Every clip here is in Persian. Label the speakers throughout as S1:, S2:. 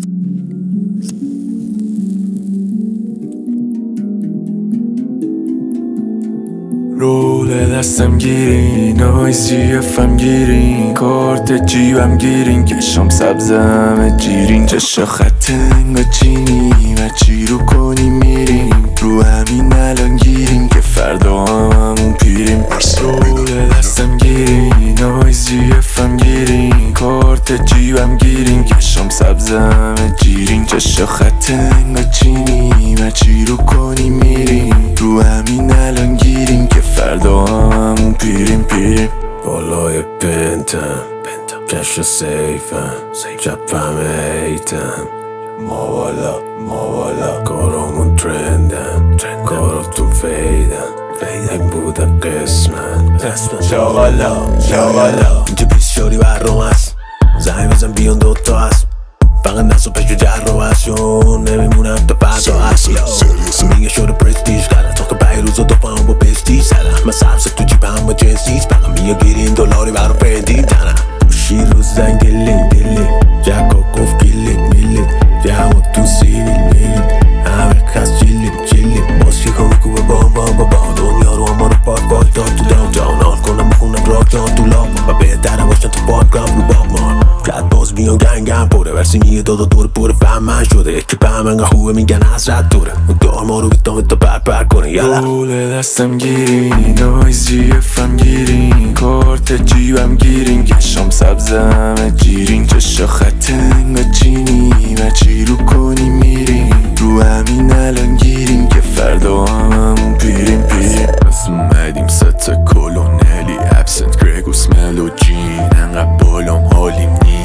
S1: رول دستم گیرین، نویزی افم گیرین، کارت جیبم گیرین، کشم سبزم جیرین، چشا خط انگا چینی و چی رو کنی میرین، رو همین الان گیرین که فردا همون پیرین. رول دستم گیرین، نویزی افم گیرین، کارت جیبم گیرین، کشم سبزم جیرین، چشا خط انگا چینی و چی رو کنی میرین، رو همین الان گیرین که فردا همون پیریم.
S2: بالای پنتم کش سیفم جبم ایتم ما بالا کارامون ترندم کارا تو فیدم این بوده قسمت شاغالا اینجا 20 شوری برام هست زنگ بزن بیان دوتا هست فقط نسو پشو جر رو هست چون نمیمونم تا فردا هست میگه شده پرستیج غلط تا بیروز و دو پاهم با پستیج زدم من سبز تو جیبم با جنس نیست فقط میگه گیرین دلاری برام پندی دنم گوشی رو زنگ دلی جکا گفت میلی جمع تو سیویل همه کس چیلی باز که کنه کوبه با دنیا رو اما رو پاک داد تو دام جان حال کنم بخونم راک جان تو لام و بهترم باشن تو پاکم رو باب مان کت باز بیان گنگم پره ورسی میه دادا دور پره فهم من شده یکی پهم انگه خوبه میگن حضرت دوره دار ما رو بیتام تا پر کنه یالا
S1: رول دستم گیرین، نویزی افم گیرین، کارت جیبم گیرین، کشم سبزم جیرین، چشا خط انگا چینی و چی رو کنی میرین، رو همین الان گیرین که فردا همون پیریم. پس اومدیم ست کلونلی ابسنت گرگوس ملو جین انقدر بالام حالی نی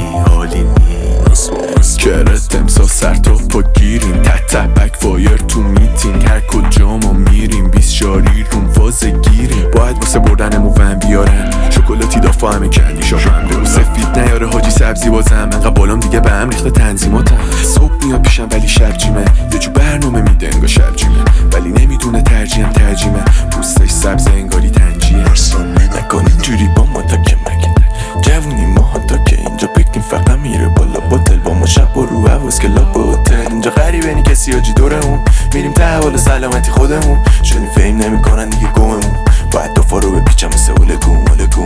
S1: کرت امسا سر تا پا گیریم تحت بک فایر تو میتینگ هر کجا ما میریم 20 شاری روم فازه گیریم باید واسه بردنمو ون بیارن شکلاتی دافا همه کردی شاپم بگو سفید نیاره حاجی سبزی بازم انقدر بالام دیگه به هم ریخته تنظیماتم صبح میام پیشم ولی شب جیمه یه جو برنامه میده انگار شب جیمه ولی نمیدونه ترجیحم ترجیمه پوستش سبز انگاری تنجیه نکن اینجوری با ما تا که جوونی ما تا که اینجا بکنیم فقط میره بالا باتل با ما شب و رو حواز که لاب هتل اینجا غریبه نی کسی آجی دورمون میریم ته حال سلامتی خودمون شدیم فهم نمیکنن دیگه گممون باید دفا رو بپیچم مثل ولگون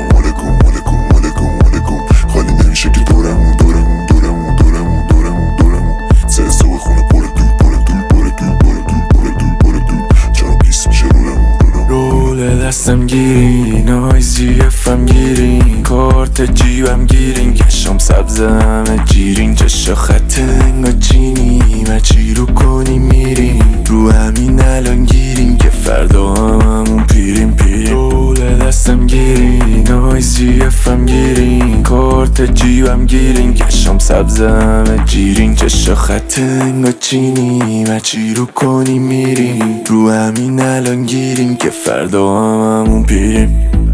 S1: خالی نمیشه که دورمون سه صبح خونه پر دول چرا بیس میشه رول دستم گیرین، نویزی افم گیرین، کارت جیبم گیرین، کشم سبزم جیرین، چشا خط انگا چینی و چی رو کنی میرین، رو همین الان گیرین که فردا همون پیریم. رول دستم گیرین، نویزی افم گیرین، کارت جیبم گیرین، کشم سبزم جیرین، چشا خط انگا چینی و چی رو کنی میرین، رو همین الان گیرین که فردا همون پیریم.